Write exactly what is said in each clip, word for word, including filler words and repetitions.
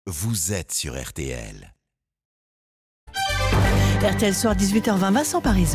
vous êtes sur R T L. R T L Soir, dix-huit heures vingt, Vincent Parisot.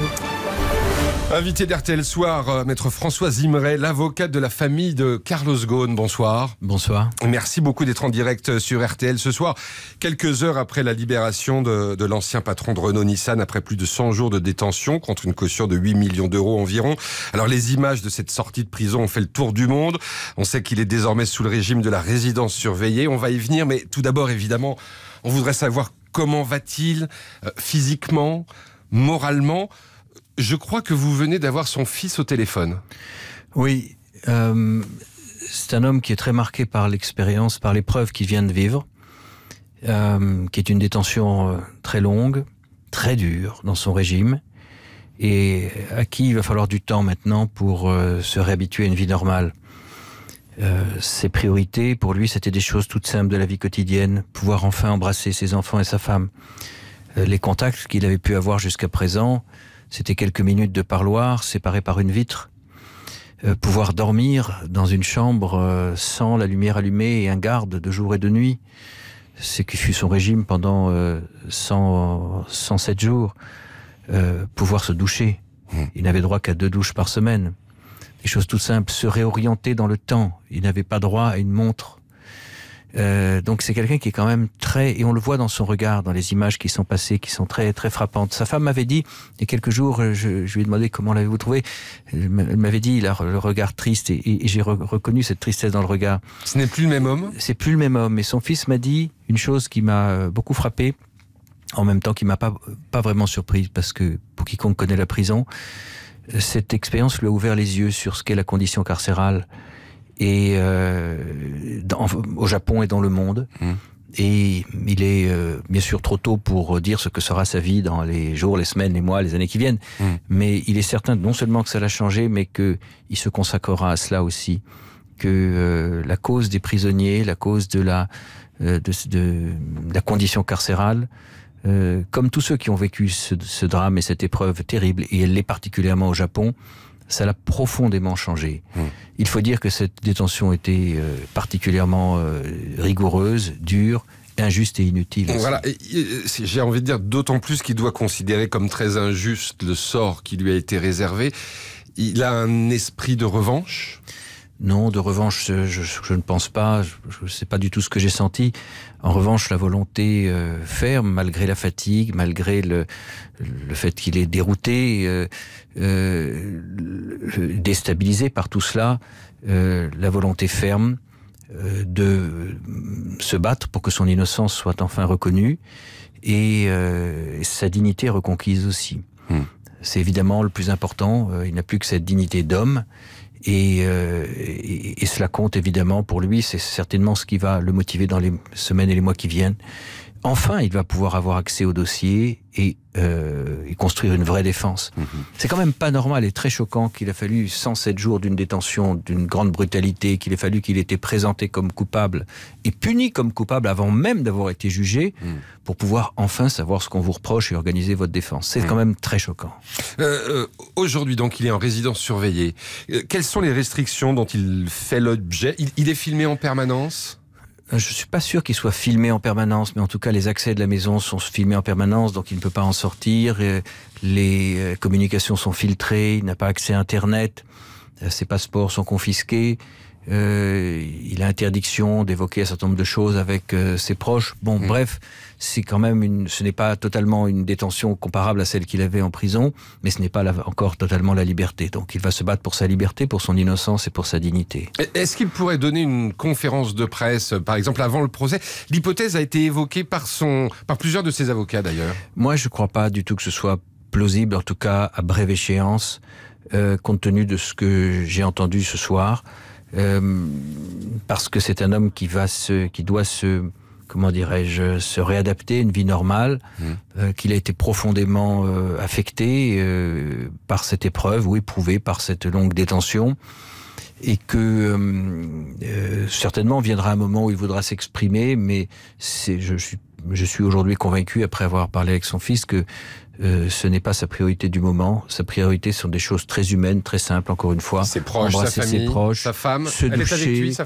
Invité d'R T L Soir, euh, maître Françoise Imray, l'avocate de la famille de Carlos Ghosn. Bonsoir. Bonsoir. Merci beaucoup d'être en direct sur R T L ce soir, quelques heures après la libération de, de l'ancien patron de Renault-Nissan, après plus de cent jours de détention, contre une caution de huit millions d'euros environ. Alors les images de cette sortie de prison ont fait le tour du monde. On sait qu'il est désormais sous le régime de la résidence surveillée. On va y venir, mais tout d'abord, évidemment, on voudrait savoir comment va-t-il euh, physiquement, moralement. Je crois que vous venez d'avoir son fils au téléphone. Oui, euh, c'est un homme qui est très marqué par l'expérience, par l'épreuve qu'il vient de vivre, euh, qui est une détention euh, très longue, très dure dans son régime, et à qui il va falloir du temps maintenant pour euh, se réhabituer à une vie normale. Euh, ses priorités, pour lui, c'était des choses toutes simples de la vie quotidienne, pouvoir enfin embrasser ses enfants et sa femme. Euh, les contacts qu'il avait pu avoir jusqu'à présent, c'était quelques minutes de parloir séparés par une vitre. Euh, pouvoir dormir dans une chambre euh, sans la lumière allumée et un garde de jour et de nuit. C'est qui fut son régime pendant euh, cent, cent sept jours. Euh, pouvoir se doucher. Mmh. Il n'avait droit qu'à deux douches par semaine. Des choses toutes simples. Se réorienter dans le temps. Il n'avait pas droit à une montre. Euh, donc c'est quelqu'un qui est quand même très, et on le voit dans son regard, dans les images qui sont passées, qui sont très très frappantes. Sa femme m'avait dit, il y a quelques jours, je, je lui ai demandé comment l'avez-vous trouvé. Elle m'avait dit, il a le regard triste, et, et, et j'ai re- reconnu cette tristesse dans le regard. Ce n'est plus le même homme ? C'est plus le même homme. Et son fils m'a dit une chose qui m'a beaucoup frappé, en même temps qui m'a pas pas vraiment surpris, parce que pour quiconque connaît la prison, cette expérience lui a ouvert les yeux sur ce qu'est la condition carcérale. Et euh, dans, au Japon et dans le monde. Mmh. Et il est euh, bien sûr trop tôt pour dire ce que sera sa vie dans les jours, les semaines, les mois, les années qui viennent. Mmh. Mais il est certain non seulement que ça l'a changé, mais qu'il se consacrera à cela aussi. Que euh, la cause des prisonniers, la cause de la, euh, de, de, de la condition carcérale, euh, comme tous ceux qui ont vécu ce, ce drame et cette épreuve terrible, et elle l'est particulièrement au Japon, ça l'a profondément changé. Mmh. Il faut dire que cette détention était euh, particulièrement euh, rigoureuse, dure, injuste et inutile. Voilà, et, et, j'ai envie de dire d'autant plus qu'il doit considérer comme très injuste le sort qui lui a été réservé. Il a un esprit de revanche ? Non, de revanche, je, je, je ne pense pas. Je ne sais pas du tout ce que j'ai senti. En revanche, la volonté euh, ferme, malgré la fatigue, malgré le, le fait qu'il est dérouté, euh, euh, déstabilisé par tout cela, euh, la volonté ferme euh, de se battre pour que son innocence soit enfin reconnue et euh, sa dignité reconquise aussi. Mmh. C'est évidemment le plus important. Euh, il n'a plus que cette dignité d'homme. Et, euh, et, et cela compte évidemment pour lui, c'est certainement ce qui va le motiver dans les semaines et les mois qui viennent. Enfin, il va pouvoir avoir accès au dossier et, euh, et construire une vraie défense. Mmh. C'est quand même pas normal et très choquant qu'il a fallu cent sept jours d'une détention, d'une grande brutalité, qu'il ait fallu qu'il ait été présenté comme coupable et puni comme coupable avant même d'avoir été jugé, mmh. pour pouvoir enfin savoir ce qu'on vous reproche et organiser votre défense. C'est mmh. quand même très choquant. Euh, euh, aujourd'hui, donc, il est en résidence surveillée. Euh, quelles sont les restrictions dont il fait l'objet ? il, il est filmé en permanence ? Je ne suis pas sûr qu'il soit filmé en permanence, mais en tout cas, les accès de la maison sont filmés en permanence, donc il ne peut pas en sortir. Les communications sont filtrées, il n'a pas accès à Internet, ses passeports sont confisqués. Euh, il a interdiction d'évoquer un certain nombre de choses avec euh, ses proches. Bon, mmh. bref, c'est quand même une, ce n'est pas totalement une détention comparable à celle qu'il avait en prison, mais ce n'est pas la, encore totalement la liberté. Donc il va se battre pour sa liberté, pour son innocence et pour sa dignité. Est-ce qu'il pourrait donner une conférence de presse, par exemple, avant le procès ? L'hypothèse a été évoquée par, son, par plusieurs de ses avocats, d'ailleurs. Moi, je ne crois pas du tout que ce soit plausible, en tout cas à brève échéance, euh, compte tenu de ce que j'ai entendu ce soir. Euh, parce que c'est un homme qui va se, qui doit se, comment dirais-je, se réadapter à une vie normale, mmh. euh, qu'il a été profondément euh, affecté euh, par cette épreuve ou éprouvé par cette longue détention, et que euh, euh, certainement viendra un moment où il voudra s'exprimer, mais c'est, je suis, je suis aujourd'hui convaincu, après avoir parlé avec son fils, que Euh, ce n'est pas sa priorité du moment. Sa priorité sont des choses très humaines, très simples, encore une fois. Ses proches, sa famille, ses proches, sa femme. se Elle doucher. est avec lui, sa femme ?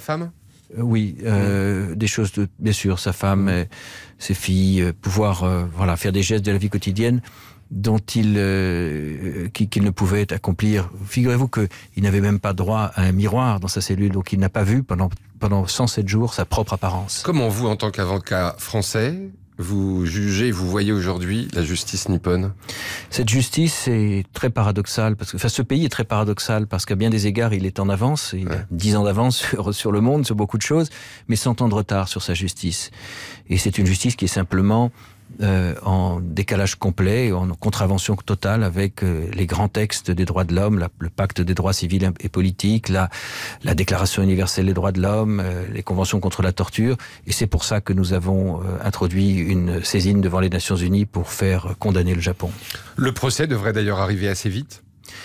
Euh, oui, euh, mmh. des choses, de, bien sûr, sa femme, mmh. et ses filles, euh, pouvoir euh, voilà, faire des gestes de la vie quotidienne dont il, euh, qu'il, qu'il ne pouvait accomplir. Figurez-vous qu'il n'avait même pas droit à un miroir dans sa cellule, donc il n'a pas vu pendant, pendant cent sept jours sa propre apparence. Comment vous, en tant qu'avocat français, vous jugez, vous voyez aujourd'hui la justice nippone? Cette justice est très paradoxale, parce que, enfin, ce pays est très paradoxal, parce qu'à bien des égards, il est en avance, il ouais. a dix ans d'avance sur, sur le monde, sur beaucoup de choses, mais cent ans de retard sur sa justice. Et c'est une justice qui est simplement euh, en décalage complet, en contravention totale avec euh, les grands textes des droits de l'homme, la, le pacte des droits civils et politiques, la, la déclaration universelle des droits de l'homme, euh, les conventions contre la torture. Et c'est pour ça que nous avons euh, introduit une saisine devant les Nations Unies pour faire condamner le Japon. Le procès devrait d'ailleurs arriver assez vite?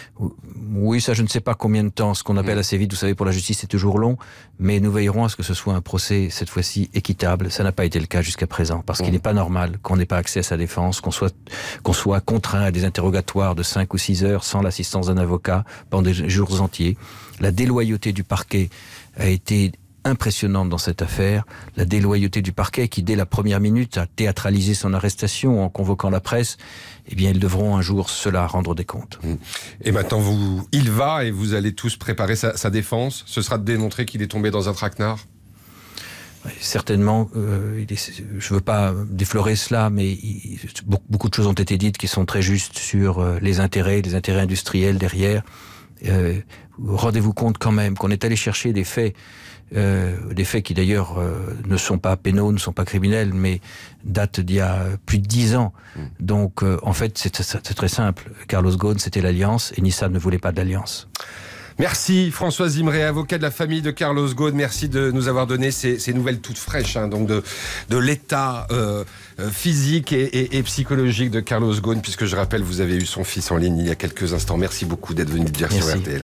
Oui, ça je ne sais pas combien de temps. Ce qu'on appelle assez vite, vous savez, pour la justice c'est toujours long, mais nous veillerons à ce que ce soit un procès cette fois-ci équitable. Ça n'a pas été le cas jusqu'à présent, parce qu'il n'est pas normal qu'on n'ait pas accès à sa défense, qu'on soit, qu'on soit contraint à des interrogatoires de cinq ou six heures sans l'assistance d'un avocat pendant des jours entiers. La déloyauté du parquet a été impressionnante dans cette affaire, la déloyauté du parquet qui, dès la première minute, a théâtralisé son arrestation en convoquant la presse. Eh bien, ils devront un jour cela rendre des comptes. Et maintenant, vous, il va et vous allez tous préparer sa, sa défense. Ce sera de démontrer qu'il est tombé dans un traquenard? Certainement, euh, il est, je ne veux pas déflorer cela, mais il, beaucoup de choses ont été dites qui sont très justes sur euh, les intérêts, les intérêts industriels derrière. Euh, rendez-vous compte quand même qu'on est allé chercher des faits Euh, des faits qui d'ailleurs euh, ne sont pas pénaux, ne sont pas criminels, mais datent d'il y a plus de dix ans. Mmh. Donc euh, en fait c'est, c'est très simple. Carlos Ghosn c'était l'alliance et Nissan ne voulait pas d'alliance. Merci Françoise Imré, avocat de la famille de Carlos Ghosn. Merci de nous avoir donné ces, ces nouvelles toutes fraîches, hein, donc de, de l'état euh, physique et, et, et psychologique de Carlos Ghosn, puisque je rappelle, vous avez eu son fils en ligne il y a quelques instants. Merci beaucoup d'être venu le dire sur R T L.